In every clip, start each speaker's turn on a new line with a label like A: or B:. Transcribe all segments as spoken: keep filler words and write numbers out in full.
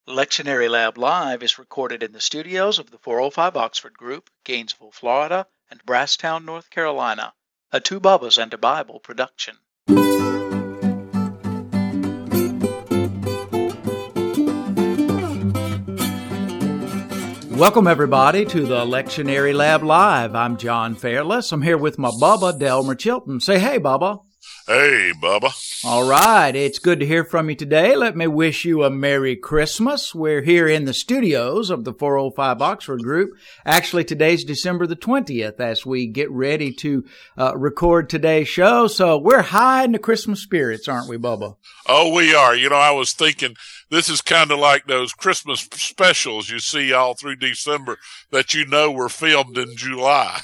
A: Lectionary Lab Live is recorded in the studios of the four oh five Oxford Group, Gainesville, Florida, and Brasstown, North Carolina, a Two Bubbas and a Bible production. Welcome, everybody, to the Lectionary Lab Live. I'm John Fairless. I'm here with my Bubba, Delmer Chilton. Say hey, Bubba.
B: Hey, Bubba.
A: All right. It's good to hear from you today. Let me wish you a Merry Christmas. We're here in the studios of the four oh five Oxford Group. Actually, today's December the twentieth as we get ready to uh, record today's show. So we're high in the Christmas spirits, aren't we, Bubba?
B: Oh, we are. You know, I was thinking this is kind of like those Christmas specials you see all through December that you know were filmed in July.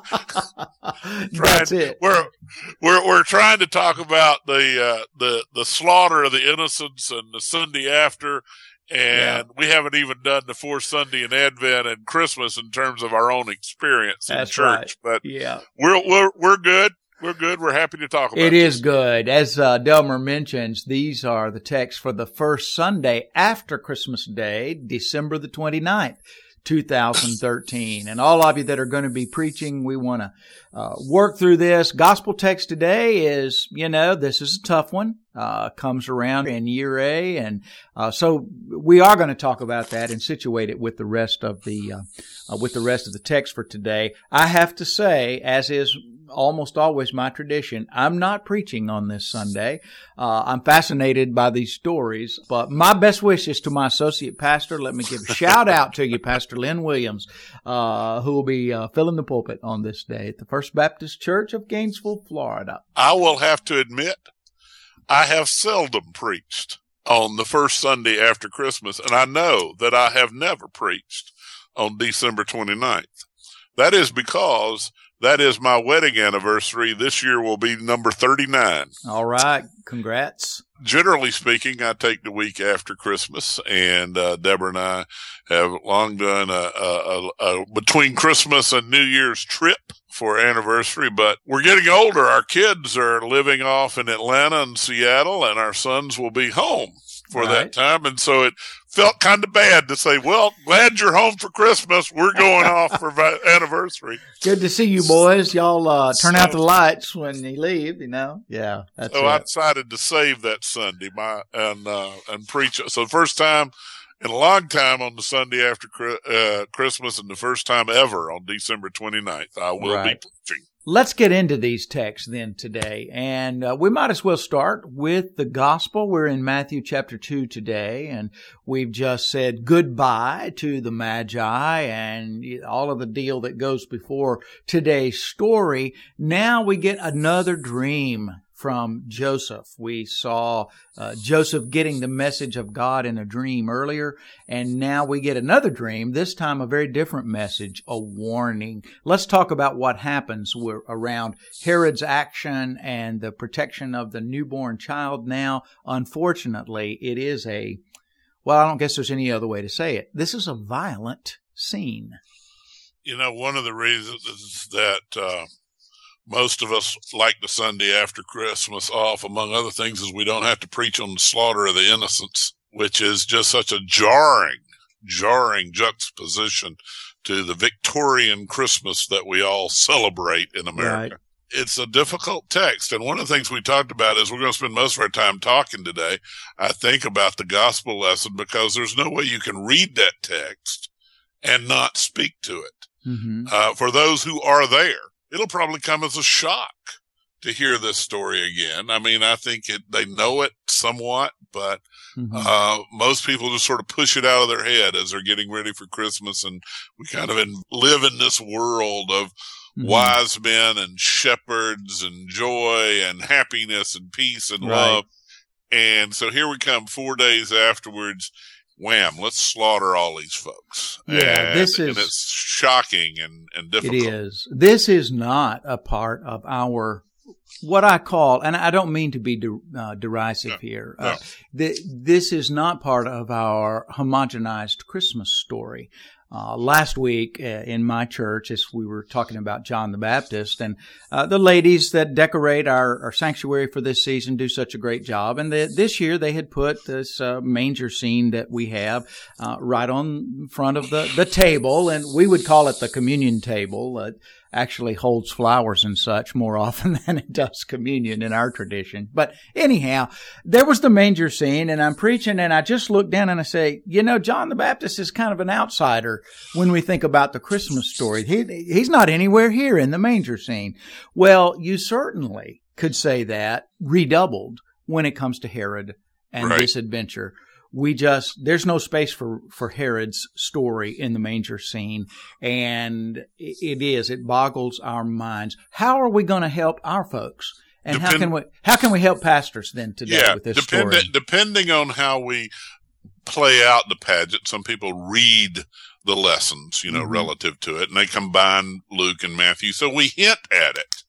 A: That's it.
B: We're, we're, we're trying to talk about the, uh, the, the slaughter of the innocents and the Sunday after. And yeah. we haven't even done the fourth Sunday in Advent and Christmas in terms of our own experience in
A: That's
B: church.
A: Right.
B: But
A: yeah.
B: we're, we're, we're good. We're good. We're happy to talk about it.
A: It is good. As uh, Delmer mentions, these are the texts for the first Sunday after Christmas Day, December the twenty-ninth, two thousand thirteen. And all of you that are going to be preaching, we want to uh, work through this. Gospel text today is, you know, this is a tough one. Uh, comes around in year A. And uh, so we are going to talk about that and situate it with the rest of the, uh, uh, with the rest of the text for today. I have to say, as is almost always my tradition, I'm not preaching on this Sunday. Uh, I'm fascinated by these stories, but my best wishes to my associate pastor. Let me give a shout out to you, Pastor Lynn Williams, uh, who will be uh, filling the pulpit on this day at the First Baptist Church of Gainesville, Florida.
B: I will have to admit, I have seldom preached on the first Sunday after Christmas, and I know that I have never preached on December twenty-ninth. That is because that is my wedding anniversary. This year will be number thirty-nine.
A: All right. Congrats.
B: Generally speaking, I take the week after Christmas, and uh, Deborah and I have long done a, a, a, a between Christmas and New Year's trip for anniversary, but we're getting older. Our kids are living off in Atlanta and Seattle, and our sons will be home for right. that time. And so it felt kind of bad to say, well, glad you're home for Christmas. We're going off for anniversary.
A: Good to see you boys. Y'all uh, turn so, out the lights when you leave, you know? Yeah. That's
B: so
A: it.
B: I decided to save that Sunday my and uh, and preach. So the first time in a long time on the Sunday after uh, Christmas, and the first time ever on December twenty-ninth, I will right. be preaching.
A: Let's get into these texts then today, and uh, we might as well start with the gospel. We're in Matthew chapter two today, and we've just said goodbye to the Magi and all of the deal that goes before today's story. Now we get another dream from Joseph. We saw uh, Joseph getting the message of God in a dream earlier, and now we get another dream, this time a very different message, a warning. Let's talk about what happens around Herod's action and the protection of the newborn child now. Unfortunately, it is a, well, I don't guess there's any other way to say it. This is a violent scene.
B: You know, one of the reasons is that uh most of us like the Sunday after Christmas off, among other things, is we don't have to preach on the slaughter of the innocents, which is just such a jarring, jarring juxtaposition to the Victorian Christmas that we all celebrate in America. Right. It's a difficult text. And one of the things we talked about is we're going to spend most of our time talking today, I think, about the gospel lesson, because there's no way you can read that text and not speak to it. Mm-hmm. Uh, for those who are there, it'll probably come as a shock to hear this story again. I mean, I think it, they know it somewhat, but mm-hmm. uh, most people just sort of push it out of their head as they're getting ready for Christmas. And we kind of in, live in this world of mm-hmm. wise men and shepherds and joy and happiness and peace and right. love. And so here we come four days afterwards. Wham, let's slaughter all these folks.
A: Yeah,
B: and,
A: this is,
B: and it's shocking and, and difficult.
A: It is. This is not a part of our, what I call, and I don't mean to be de, uh, derisive no, here. No. Uh, th- this is not part of our homogenized Christmas story. Uh, last week uh, in my church, as we were talking about John the Baptist, and uh, the ladies that decorate our, our sanctuary for this season do such a great job. And the, this year they had put this uh, manger scene that we have uh, right on front of the, the table, and we would call it the communion table. It actually holds flowers and such more often than it does communion in our tradition. But anyhow, there was the manger scene, and I'm preaching, and I just look down and I say, you know, John the Baptist is kind of an outsider when we think about the Christmas story. He, he's not anywhere here in the manger scene. Well, you certainly could say that redoubled when it comes to Herod and
B: right.
A: this adventure. We just, there's no space for, for Herod's story in the manger scene. And it is, it boggles our minds. How are we going to help our folks? And Depend- how can we, how can we help pastors then today
B: yeah,
A: with this
B: depend-
A: story?
B: Depending on how we play out the pageant, some people read the lessons, you know, mm-hmm. relative to it, and they combine Luke and Matthew. So we hint at it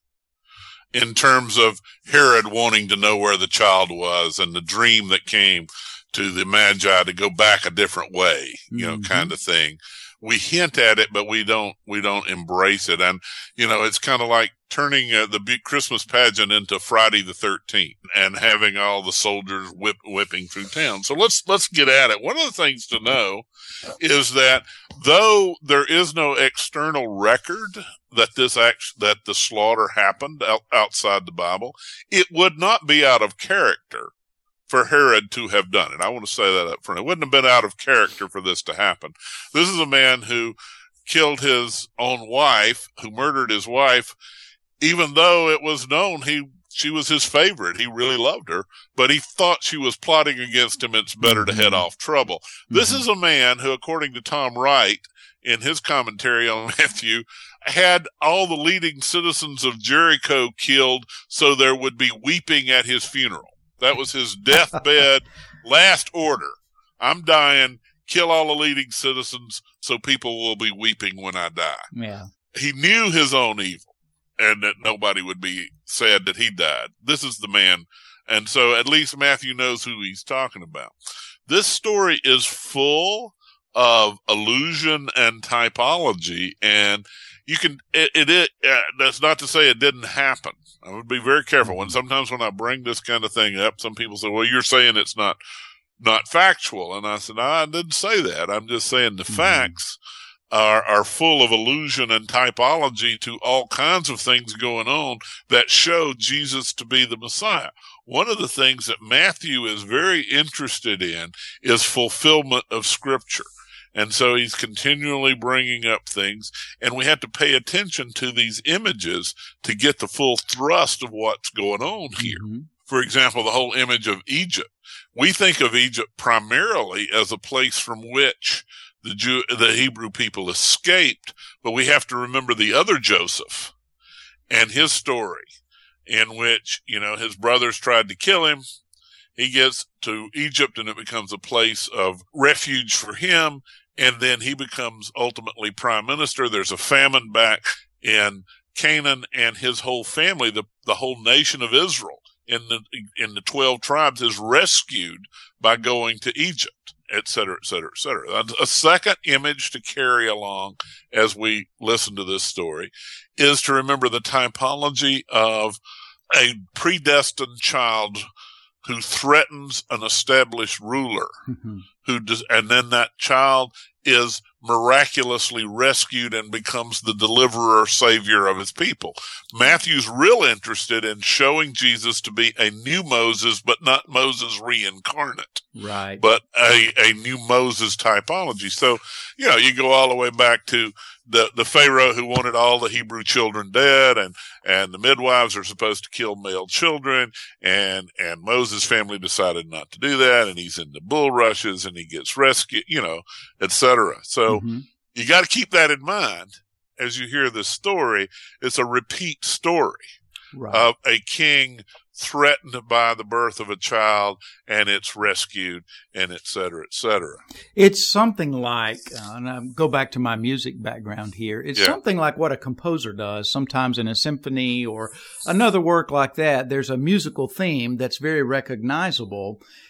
B: in terms of Herod wanting to know where the child was and the dream that came to the Magi to go back a different way, you know, mm-hmm. kind of thing. We hint at it, but we don't, we don't embrace it. And, you know, it's kind of like turning uh, the big Christmas pageant into Friday the thirteenth and having all the soldiers whip, whipping through town. So let's, let's get at it. One of the things to know is that though there is no external record that this act, that the slaughter happened out, outside the Bible, it would not be out of character for Herod to have done it. I want to say that up front. It wouldn't have been out of character for this to happen. This is a man who killed his own wife, who murdered his wife, even though it was known he she was his favorite. He really loved her, but he thought she was plotting against him. It's better to head off trouble. Mm-hmm. This is a man who, according to Tom Wright, in his commentary on Matthew, had all the leading citizens of Jericho killed so there would be weeping at his funeral. That was his deathbed last order. I'm dying. Kill all the leading citizens so people will be weeping when I die.
A: Yeah.
B: He knew his own evil and that nobody would be sad that he died. This is the man. And so at least Matthew knows who he's talking about. This story is full of allusion and typology, and you can, it, it, it uh, that's not to say it didn't happen. I would be very careful when sometimes when I bring this kind of thing up, some people say, well, you're saying it's not, not factual. And I said, no, I didn't say that. I'm just saying the mm-hmm. facts are, are full of allusion and typology to all kinds of things going on that show Jesus to be the Messiah. One of the things that Matthew is very interested in is fulfillment of Scripture. And so he's continually bringing up things, and we have to pay attention to these images to get the full thrust of what's going on here. Mm-hmm. For example, the whole image of Egypt. We think of Egypt primarily as a place from which the Jew, the Hebrew people escaped, but we have to remember the other Joseph and his story in which, you know, his brothers tried to kill him. He gets to Egypt and it becomes a place of refuge for him. And then he becomes ultimately prime minister. There's a famine back in Canaan, and his whole family, the, the whole nation of Israel in the, in the twelve tribes is rescued by going to Egypt, et cetera, et cetera, et cetera. A second image to carry along as we listen to this story is to remember the typology of a predestined child who threatens an established ruler, mm-hmm. who does, and then that child is miraculously rescued and becomes the deliverer, savior of his people. Matthew's real interested in showing Jesus to be a new Moses, but not Moses reincarnate.
A: Right.
B: But a, a new Moses typology. So, you know, you go all the way back to the, the Pharaoh who wanted all the Hebrew children dead, and, and the midwives are supposed to kill male children, and, and Moses' family decided not to do that, and he's in the bulrushes, and he gets rescued, you know, et cetera. So mm-hmm. you got to keep that in mind as you hear this story. It's a repeat story right. of a king threatened by the birth of a child, and it's rescued, and et cetera, et cetera.
A: It's something like, uh, and I go back to my music background here, it's yeah. something like what a composer does sometimes in a symphony or another work like that. There's a musical theme that's very recognizable,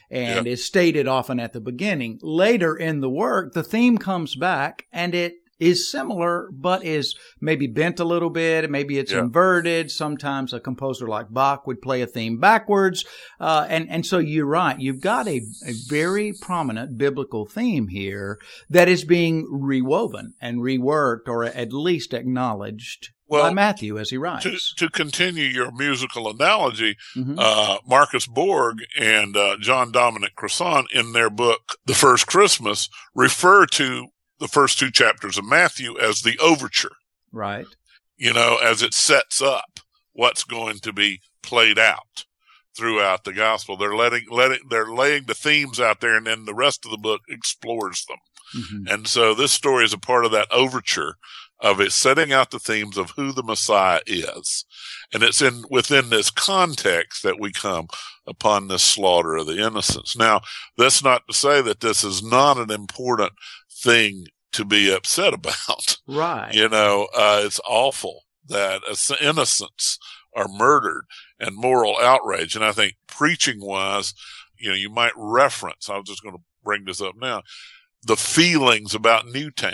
A: and
B: Yeah.
A: is stated often at the beginning. Later in the work, the theme comes back, and it is similar, but is maybe bent a little bit. Maybe it's
B: Yeah.
A: inverted. Sometimes a composer like Bach would play a theme backwards. Uh, and, and so you're right. You've got a, a very prominent biblical theme here that is being rewoven and reworked, or at least acknowledged
B: Well,
A: by Matthew as he writes.
B: To, to continue your musical analogy,
A: Mhm.
B: uh, Marcus Borg and uh, John Dominic Crossan in their book, The First Christmas, refer to the first two chapters of Matthew as the overture,
A: Right.
B: you know, as it sets up what's going to be played out throughout the gospel. They're letting, letting, they're laying the themes out there, and then the rest of the book explores them.
A: Mhm.
B: And so this story is a part of that overture of it, setting out the themes of who the Messiah is. And it's in within this context that we come upon this slaughter of the innocents. Now, that's not to say that this is not an important thing to be upset about.
A: Right.
B: You know, uh, it's awful that innocents are murdered and moral outrage. And I think preaching wise, you know, you might reference, I was just going to bring this up now, the feelings about Newtown,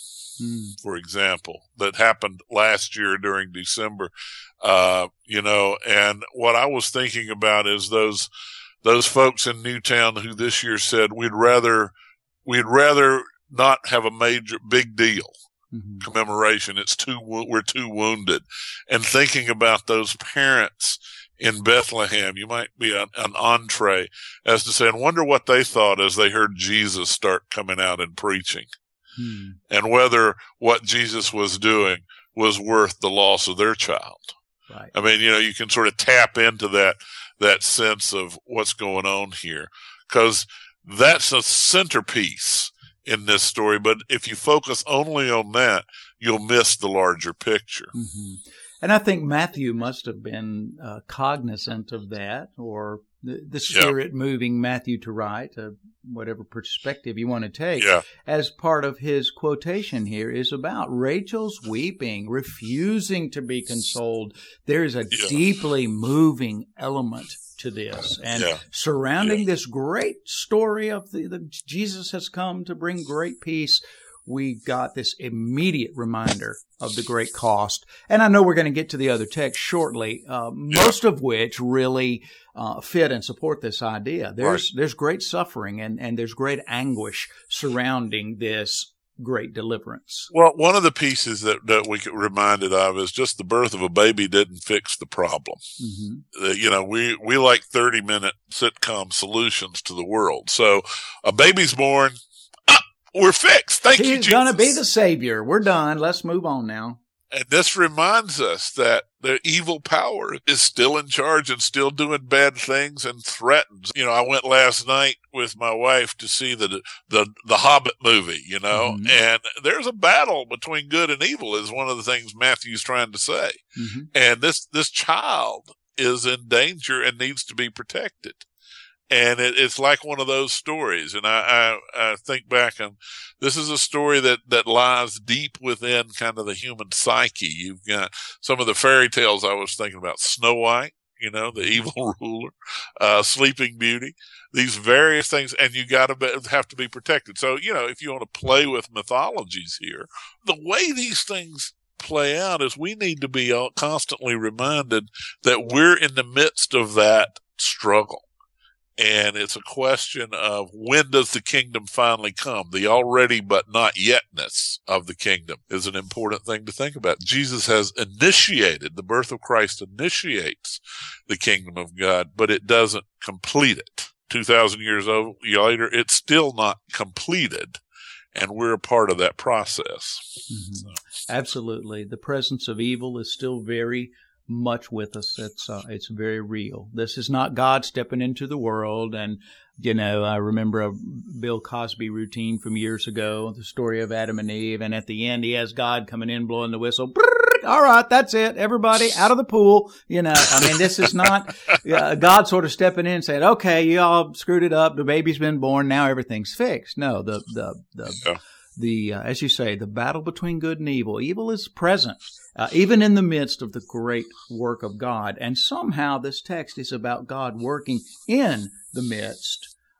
A: Mm.
B: for example, that happened last year during December. Uh, you know, and what I was thinking about is those, those folks in Newtown who this year said, we'd rather, we'd rather not have a major, big deal
A: Mhm.
B: commemoration. It's too, we're too wounded. And thinking about those parents in Bethlehem, you might be an, an entree as to say, and wonder what they thought as they heard Jesus start coming out and preaching,
A: Hmm.
B: and whether what Jesus was doing was worth the loss of their child.
A: Right.
B: I mean, you know, you can sort of tap into that, that sense of what's going on here, because that's a centerpiece in this story. But if you focus only on that, you'll miss the larger picture.
A: Mm-hmm. And I think Matthew must have been uh, cognizant of that, or the, the Spirit yeah. moving Matthew to write, uh, whatever perspective you want to take,
B: yeah.
A: as part of his quotation here is about Rachel's weeping, refusing to be consoled. There is a
B: yeah.
A: deeply moving element to this, and
B: yeah.
A: surrounding
B: yeah.
A: this great story of the, the Jesus has come to bring great peace, we got this immediate reminder of the great cost. And I know we're going to get to the other text shortly, uh,
B: yeah.
A: most of which really uh, fit and support this idea. There's
B: right.
A: there's great suffering and, and there's great anguish surrounding this great deliverance.
B: Well, one of the pieces that, that we get reminded of is just the birth of a baby didn't fix the problem.
A: Mm-hmm.
B: Uh, you know, we, we like thirty-minute sitcom solutions to the world. So a baby's born, we're fixed. Thank
A: He's
B: you, Jesus.
A: He's going to be the Savior. We're done. Let's move on now.
B: And this reminds us that the evil power is still in charge and still doing bad things and threatens. You know, I went last night with my wife to see the the, the Hobbit movie, you know, mm-hmm. and there's a battle between good and evil is one of the things Matthew's trying to say.
A: Mm-hmm.
B: And this, this child is in danger and needs to be protected. And it, it's like one of those stories. And I, I, I think back, and this is a story that, that lies deep within kind of the human psyche. You've got some of the fairy tales I was thinking about, Snow White, you know, the evil ruler, uh, Sleeping Beauty, these various things, and you got to have to be protected. So, you know, if you want to play with mythologies here, the way these things play out is we need to be constantly reminded that we're in the midst of that struggle. And it's a question of when does the kingdom finally come? The already but not yetness of the kingdom is an important thing to think about. Jesus has initiated, the birth of Christ initiates the kingdom of God, but it doesn't complete it. two thousand years later, it's still not completed. And we're a part of that process.
A: Mm-hmm.
B: So.
A: Absolutely. The presence of evil is still very much with us. It's uh, it's very real. This is not God stepping into the world. And, you know, I remember a Bill Cosby routine from years ago, the story of Adam and Eve. And at the end, he has God coming in, blowing the whistle. All right, that's it. Everybody out of the pool. You know, I mean, this is not uh, God sort of stepping in and saying, okay, you all screwed it up. The baby's been born. Now everything's fixed. No, the, the, the,
B: yeah.
A: the, uh, as you say, the battle between good and evil. Evil is present, uh, even in the midst of the great work of God. And somehow this text is about God working in the midst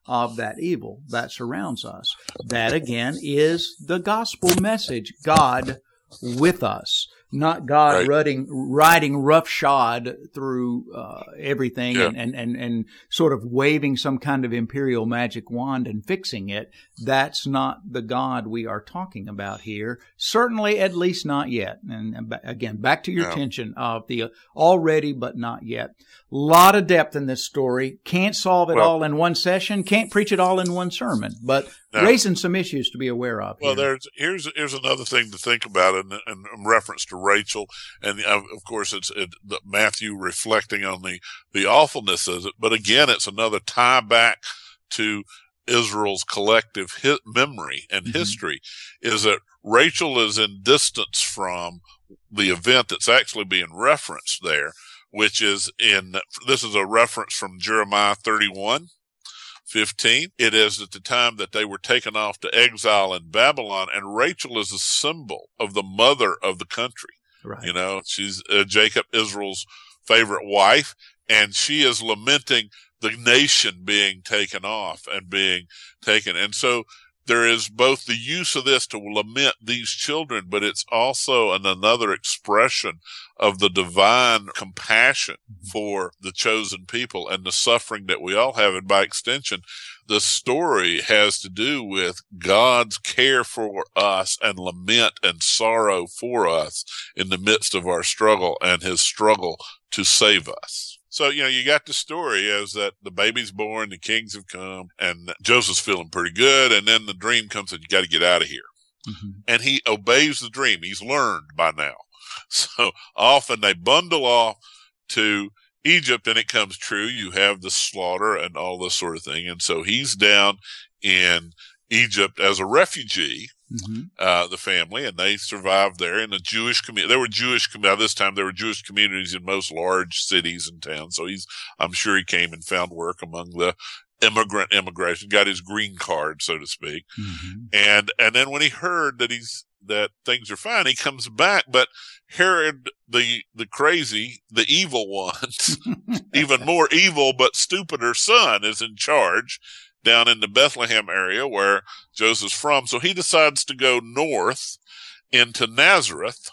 A: of that evil that surrounds us. That, again, is the gospel message. God with us, not God
B: right.
A: riding, riding roughshod through uh, everything
B: yeah.
A: and, and, and, and sort of waving some kind of imperial magic wand and fixing it. That's not the God we are talking about here. Certainly, at least not yet. And again, back to your
B: yeah.
A: tension of the already but not yet. A lot of depth in this story. Can't solve it
B: well,
A: all in one session. Can't preach it all in one sermon. But
B: no.
A: raising some issues to be aware of.
B: Well,
A: here.
B: there's here's here's another thing to think about in, in reference to Rachel, and uh, of course it's it, the, Matthew reflecting on the the awfulness of it. But again, it's another tie back to Israel's collective hi- memory and mm-hmm. history. Is that Rachel is in distance from the event that's actually being referenced there, which is in this is a reference from Jeremiah thirty-one. fifteen. It is at the time that they were taken off to exile in Babylon, and Rachel is a symbol of the mother of the country.
A: Right.
B: You know, she's uh, Jacob, Israel's favorite wife, and she is lamenting the nation being taken off and being taken. And so there is both the use of this to lament these children, but it's also an, another expression of the divine compassion for the chosen people and the suffering that we all have. And by extension, the story has to do with God's care for us and lament and sorrow for us in the midst of our struggle and his struggle to save us. So, you know, you got the story as that the baby's born, the kings have come, and Joseph's feeling pretty good. And then the dream comes and you got to get out of here. Mm-hmm. And he obeys the dream. He's learned by now. So often they bundle off to Egypt and it comes true. You have the slaughter and all this sort of thing. And so he's down in Egypt as a refugee. Mm-hmm. Uh, the family, and they survived there in a Jewish community. There were Jewish, by this time, there were Jewish communities in most large cities and towns. So he's, I'm sure he came and found work among the immigrant immigration, got his green card, so to speak. Mm-hmm. And, and then when he heard that he's, that things are fine, he comes back, but Herod, the, the crazy, the evil ones, even more evil but stupider son is in charge down in the Bethlehem area where Joseph's from. So he decides to go north into Nazareth,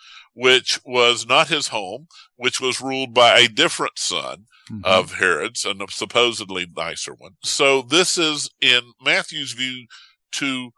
B: which was not his home, which was ruled by a different son mm-hmm. of Herod's, and a supposedly nicer one. So this is, in Matthew's view, to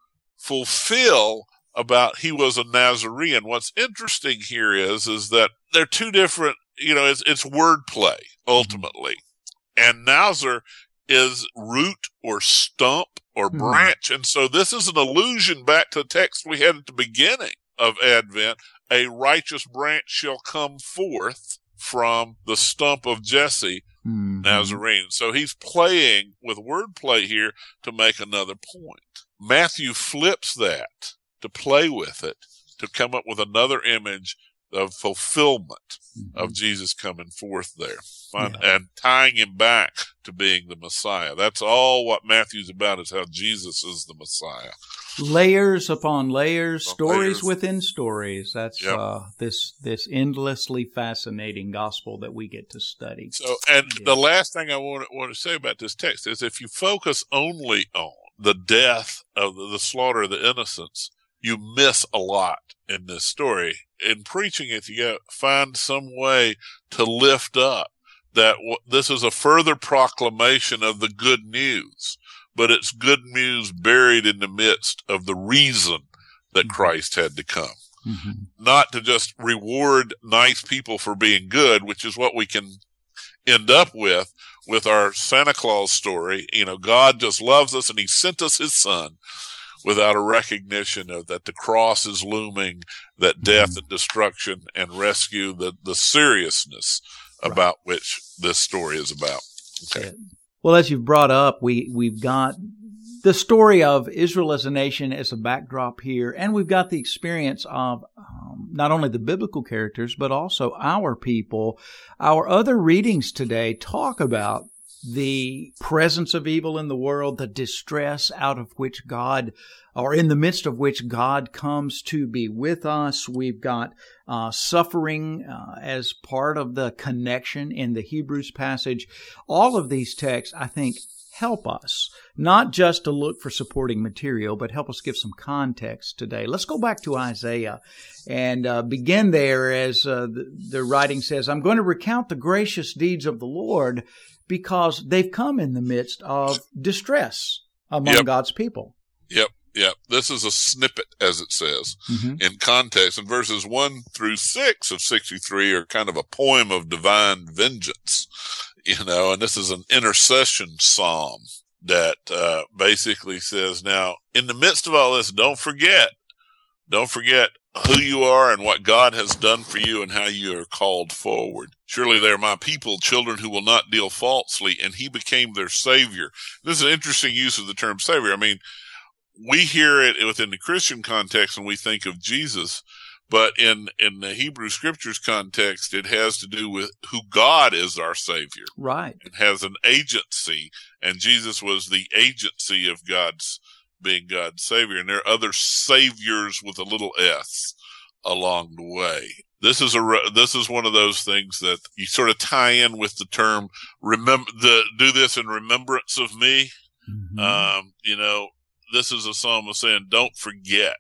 B: fulfill about he was a Nazarene. What's interesting here is, is that they're two different, you know, it's, it's wordplay, ultimately. Mm-hmm. And Nazar is root or stump or branch. Mm. And so this is an allusion back to the text we had at the beginning of Advent. A righteous branch shall come forth from the stump of Jesse, mm-hmm. Nazarene. So he's playing with wordplay here to make another point. Matthew flips that to play with it, to come up with another image of fulfillment mm-hmm. of Jesus coming forth there. Yeah. And tying him back to being the Messiah. That's all what Matthew's about, is how Jesus is the Messiah. Layers
A: upon layers,
B: upon
A: stories
B: layers.
A: within stories. That's
B: yep.
A: uh, this this endlessly fascinating gospel that we get to study.
B: So, and
A: yeah.
B: the last thing I want to, want to say about this text is, if you focus only on the death of the, the slaughter of the innocents, you miss a lot in this story. In preaching it, you got to find some way to lift up that w- this is a further proclamation of the good news, but it's good news buried in the midst of the reason that mm-hmm. Christ had to come. Mm-hmm. Not to just reward nice people for being good, which is what we can end up with, with our Santa Claus story. You know, God just loves us and he sent us his son, without a recognition of that the cross is looming, that death and destruction and rescue, the, the seriousness right. about which this story is about. Okay.
A: Well, as you've brought up, we, we've got the story of Israel as a nation as a backdrop here, and we've got the experience of um, not only the biblical characters, but also our people. Our other readings today talk about the presence of evil in the world, the distress out of which God, or in the midst of which God comes to be with us. We've got uh, suffering uh, as part of the connection in the Hebrews passage. All of these texts, I think, help us, not just to look for supporting material, but help us give some context today. Let's go back to Isaiah and uh, begin there as uh, the, the writing says, I'm going to recount the gracious deeds of the Lord because they've come in the midst of distress among
B: Yep.
A: God's people.
B: Yep. Yep. This is a snippet, as it says,
A: Mm-hmm.
B: in context. And verses one through six of sixty-three are kind of a poem of divine vengeance, you know, and this is an intercession psalm that uh, basically says, now, in the midst of all this, don't forget, don't forget who you are and what God has done for you and how you are called forward. Surely they are my people, children who will not deal falsely, and he became their savior. This is an interesting use of the term savior. I mean, we hear it within the Christian context when we think of Jesus, but in, in the Hebrew scriptures context, it has to do with who God is our savior.
A: Right.
B: It has an agency, and Jesus was the agency of God's being God's savior. And there are other saviors with a little s along the way. This is a, this is one of those things that you sort of tie in with the term, remember the, do this in remembrance of me.
A: Mm-hmm.
B: Um, you know, this is a psalm of saying, don't forget,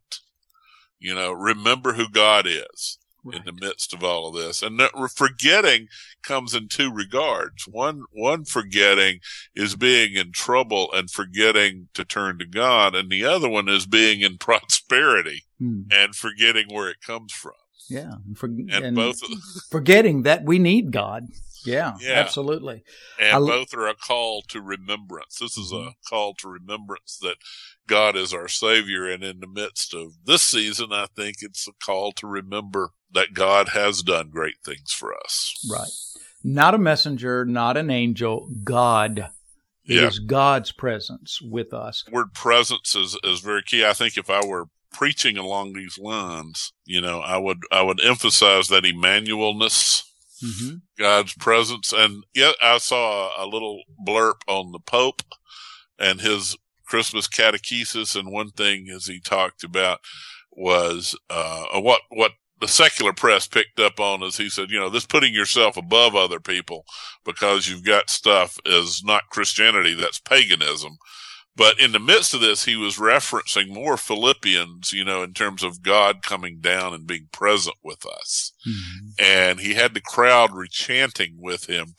B: you know, remember who God is
A: Right.
B: in the midst of all of this. And that forgetting comes in two regards. One, one forgetting is being in trouble and forgetting to turn to God. And the other one is being in prosperity
A: Hmm.
B: and forgetting where it comes from.
A: Yeah. And, for,
B: And,
A: and
B: both,
A: forgetting that we need God. Yeah,
B: Yeah.
A: absolutely.
B: and
A: I-
B: both are a call to remembrance. This is a call to remembrance that God is our savior. And in the midst of this season, I think it's a call to remember that God has done great things for us.
A: Right. Not a messenger, not an angel, God. It
B: Yeah.
A: is God's presence with us.
B: Word presence is, is very key. I think if I were preaching along these lines, you know, I would, I would emphasize that Emmanuelness,
A: Mm-hmm.
B: God's presence. And yet I saw a, a little blurb on the Pope and his Christmas catechesis. And one thing as he talked about was, uh, what, what the secular press picked up on is he said, you know, this putting yourself above other people because you've got stuff is not Christianity. That's paganism. But in the midst of this, he was referencing more Philippians, you know, in terms of God coming down and being present with us.
A: Mm-hmm.
B: And he had the crowd rechanting with him,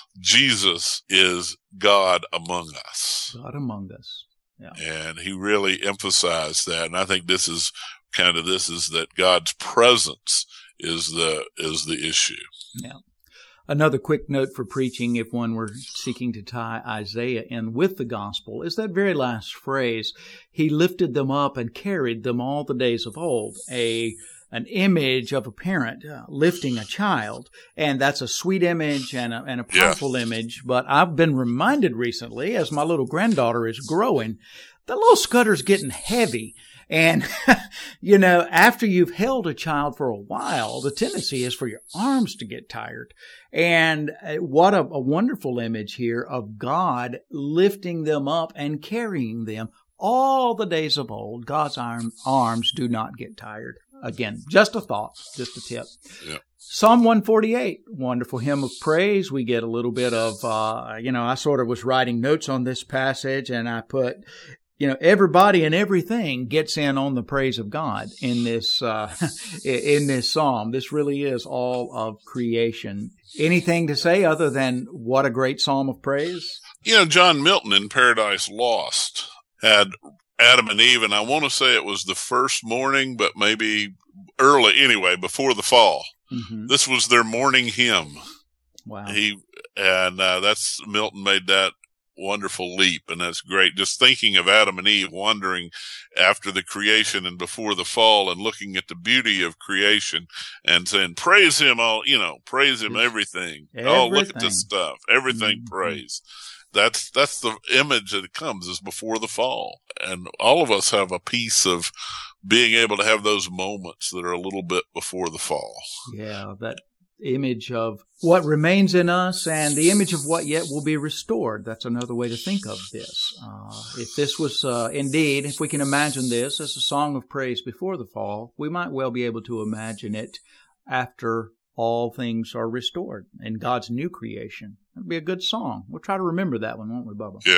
B: Jesus is God among us.
A: God among us. Yeah.
B: And he really emphasized that. And I think this is kind of this is that God's presence is the, is the issue.
A: Yeah. Another quick note for preaching, if one were seeking to tie Isaiah in with the gospel, is that very last phrase, he lifted them up and carried them all the days of old, a an image of a parent uh, lifting a child. And that's a sweet image and a, and a powerful
B: Yeah.
A: image. But I've been reminded recently, as my little granddaughter is growing, that little Scudder's getting heavy. And, you know, after you've held a child for a while, the tendency is for your arms to get tired. And what a, a wonderful image here of God lifting them up and carrying them all the days of old. God's arm, arms do not get tired. Again, just a thought, just a tip.
B: Yeah.
A: Psalm one forty-eight, wonderful hymn of praise. We get a little bit of, uh, you know, I sort of was writing notes on this passage and I put, you know, everybody and everything gets in on the praise of God in this, uh, in this psalm. This really is all of creation. Anything to say other than what a great psalm of praise?
B: You know, John Milton in Paradise Lost had Adam and Eve, and I want to say it was the first morning, but maybe early anyway, before the fall.
A: Mm-hmm.
B: This was their morning hymn.
A: Wow.
B: He, and, uh, that's, Milton made that wonderful leap, and that's great. Just thinking of Adam and Eve wandering after the creation and before the fall and looking at the beauty of creation and saying, praise him all, you know, praise him everything. everything. Oh, look at this stuff. Everything mm-hmm. praise. That's, that's the image that it comes is before the fall. And all of us have a piece of being able to have those moments that are a little bit before the fall.
A: Yeah, that image of what remains in us and the image of what yet will be restored. That's another way to think of this. Uh, if this was uh, indeed, if we can imagine this as a song of praise before the fall, we might well be able to imagine it after all things are restored in God's new creation. That'd be a good song. We'll try to remember that one, won't we, Bubba?
B: Yeah,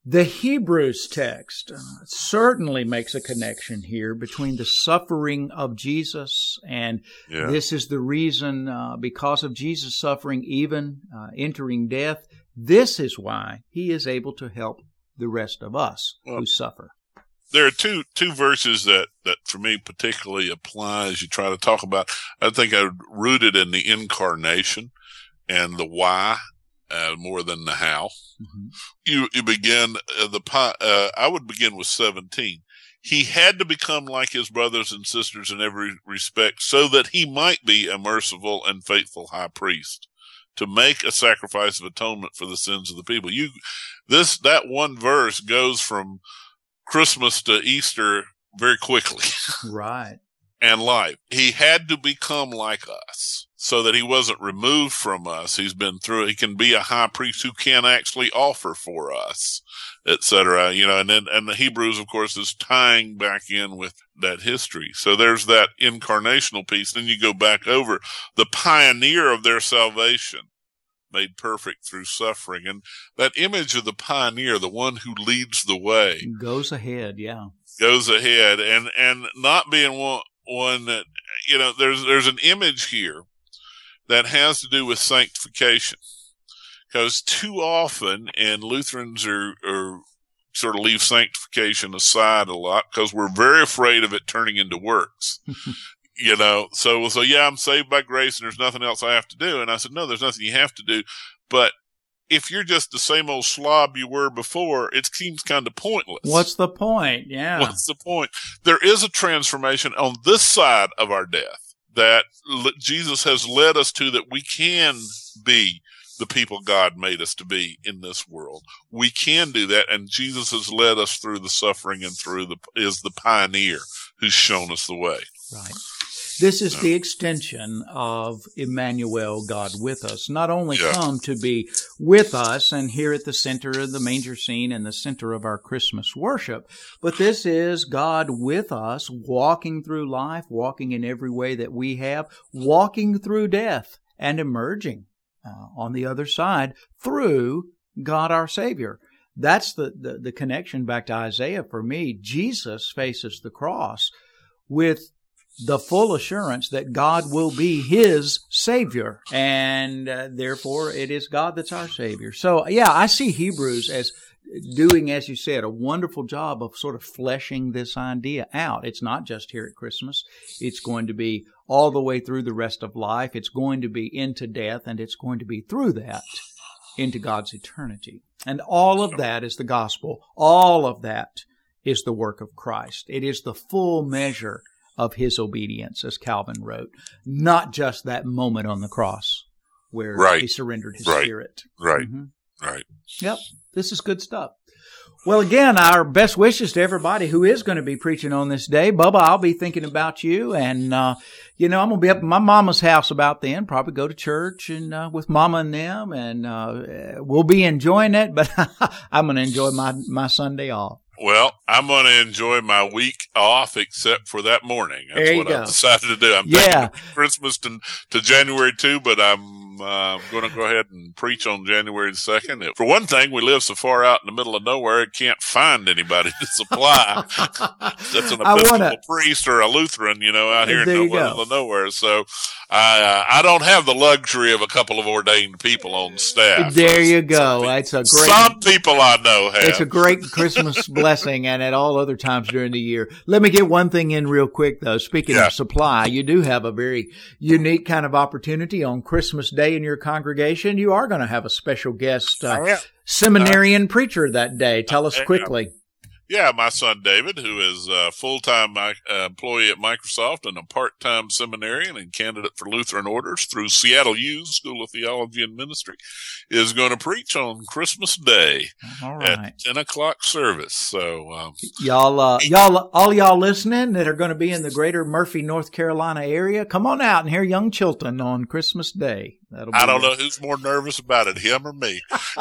A: The Hebrews text uh, certainly makes a connection here between the suffering of Jesus, and yeah. this is the reason, uh, because of Jesus' suffering, even uh, entering death, this is why he is able to help the rest of us well, who suffer.
B: There are two two verses that, that for me particularly apply as you try to talk about. I think I rooted in the incarnation and the why uh, more than the how. Mm-hmm. You you begin uh, the uh, I would begin with seventeen. He had to become like his brothers and sisters in every respect, so that he might be a merciful and faithful high priest, to make a sacrifice of atonement for the sins of the people. You this that one verse goes from Christmas to Easter very quickly.
A: Right.
B: And life. He had to become like us so that he wasn't removed from us. He's been through, he can be a high priest who can actually offer for us, et cetera. You know, and then, and the Hebrews, of course, is tying back in with that history. So there's that incarnational piece. Then you go back over the pioneer of their salvation, made perfect through suffering. And that image of the pioneer, the one who leads the way.
A: Goes ahead, yeah.
B: Goes ahead. And, and not being one, one that, you know, there's, there's an image here that has to do with sanctification. Because too often, and Lutherans are, are sort of leave sanctification aside a lot because we're very afraid of it turning into works. You know, so we'll say, yeah, I'm saved by grace and there's nothing else I have to do. And I said, no, there's nothing you have to do. But if you're just the same old slob you were before, it seems kind of pointless.
A: What's the point? Yeah.
B: What's the point? There is a transformation on this side of our death that Jesus has led us to, that we can be the people God made us to be in this world. We can do that. And Jesus has led us through the suffering and through the, is the pioneer who's shown us the way.
A: Right. This is the extension of Emmanuel, God with us. Not only yeah. come to be with us and here at the center of the manger scene and the center of our Christmas worship, but this is God with us, walking through life, walking in every way that we have, walking through death and emerging uh, on the other side through God our Savior. That's the, the, the connection back to Isaiah for me. Jesus faces the cross with the full assurance that God will be His Savior, and uh, therefore it is God that's our Savior. So, yeah, I see Hebrews as doing, as you said, a wonderful job of sort of fleshing this idea out. It's not just here at Christmas. It's going to be all the way through the rest of life. It's going to be into death, and it's going to be through that into God's eternity. And all of that is the gospel. All of that is the work of Christ. It is the full measure of His obedience, as Calvin wrote, not just that moment on the cross where right. He surrendered His
B: right.
A: spirit.
B: Right,
A: mm-hmm.
B: right.
A: Yep, this is good stuff. Well, again, our best wishes to everybody who is going to be preaching on this day. Bubba, I'll be thinking about you, and, uh, you know, I'm going to be up at my mama's house about then, probably go to church and uh, with mama and them, and uh, we'll be enjoying it, but I'm going to enjoy my, my Sunday off.
B: Well, I'm going to enjoy my week off, except for that morning. That's
A: there you
B: what
A: go.
B: I've decided to do. I'm
A: yeah.
B: taking Christmas to, to January second, but I'm uh, going to go ahead and preach on January the second. For one thing, we live so far out in the middle of nowhere, it can't find anybody to supply. That's an Episcopal wanna, priest or a Lutheran, you know, out here in the middle of nowhere. So I, uh, I don't have the luxury of a couple of ordained people on staff.
A: There you go. That's a great.
B: Some people I know have.
A: It's a great Christmas blessing, and at all other times during the year. Let me get one thing in real quick, though. Speaking yeah. of supply, you do have a very unique kind of opportunity on Christmas Day in your congregation. You are going to have a special guest uh, oh, yeah. seminarian uh, preacher that day. Tell us quickly.
B: Yeah, my son David, who is a full-time uh, employee at Microsoft and a part-time seminarian and candidate for Lutheran orders through Seattle U School of Theology and Ministry, is going to preach on Christmas Day
A: all right.
B: at ten o'clock service. So, um,
A: y'all, uh, y'all, all y'all listening that are going to be in the greater Murphy, North Carolina area, come on out and hear young Chilton on Christmas Day. That'll be
B: I don't
A: good.
B: know who's more nervous about it, him or me.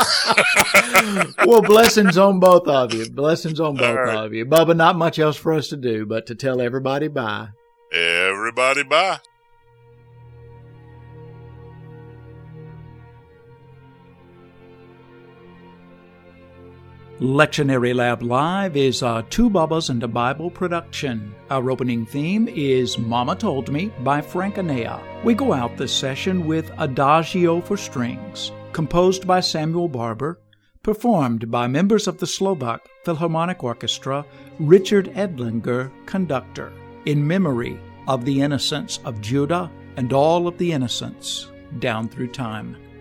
A: Well, blessings on both of you. Blessings on both
B: right.
A: of you. Bubba, not much else for us to do but to tell everybody bye.
B: Everybody bye.
A: Lectionary Lab Live is a Two Bubbas and a Bible production. Our opening theme is Mama Told Me by Frank Anea. We go out this session with Adagio for Strings, composed by Samuel Barber, performed by members of the Slovak Philharmonic Orchestra, Richard Edlinger, conductor, in memory of the innocents of Judah and all of the innocents down through time.